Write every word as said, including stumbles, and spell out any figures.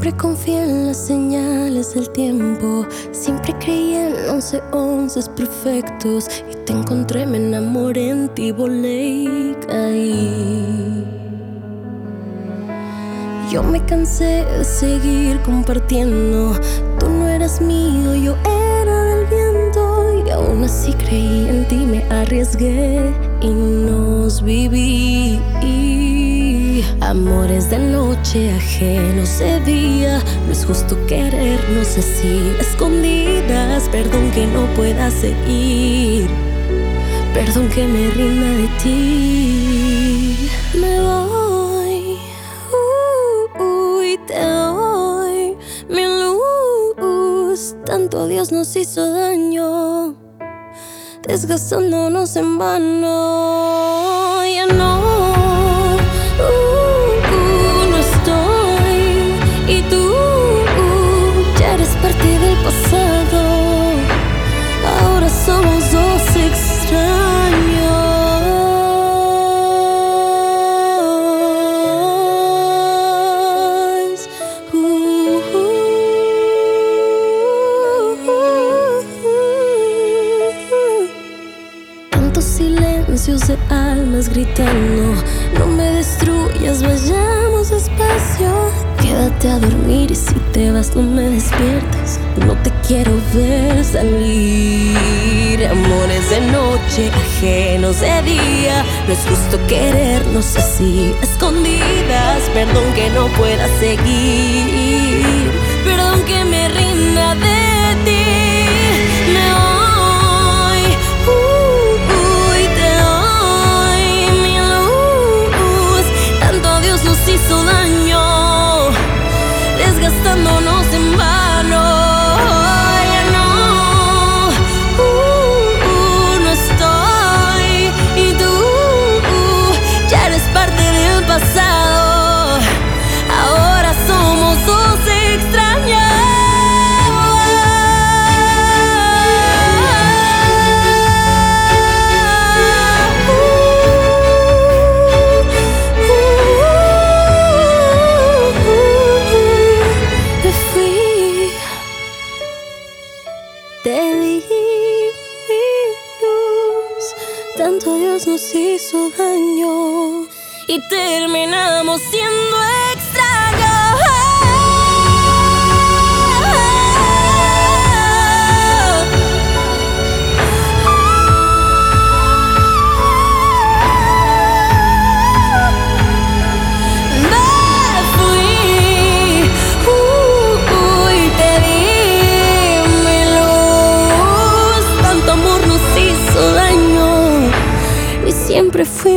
Siempre confié en las señales del tiempo. Siempre creí en once once perfectos. Y te encontré, me enamoré, en ti volé y caí. Yo me cansé de seguir compartiendo. Tú no eras mío, yo era del viento. Y aún así creí en ti, me arriesgué y nos viví. Amores de noche, ajenos de día. No es justo querernos así, escondidas. Perdón que no pueda seguir, perdón que me rinda de ti. Me voy, uh, uh, y te doy mi luz. Tanto Dios nos hizo daño, desgastándonos en vano. Ya no, uh, uh, no estoy. Y tú uh, ya eres parte del pasado. Ahora somos dos extraños. uh, uh, uh, Tantos silencios de almas gritando. No me destruyas, vayamos despacio. Quédate a dormir y si te vas no me despiertes. No te quiero ver salir. Amores de noche, ajenos de día. No es justo querernos así, escondidas. Perdón que no pueda seguir, perdón que me rinda de ti. Me voy, uh, uh, y te doy mi luz. Tanto Dios nos hizo daño, desgastándonos en vano. Ya no, uh, uh, no estoy. Y tú uh, ya eres parte del pasado. Ahora somos dos extraños. Te di mi luz, tanto Dios nos hizo daño y terminamos siendo extraños. Me fui, uh, uh, y te di mi luz. Tanto amor nos hizo daño y siempre fui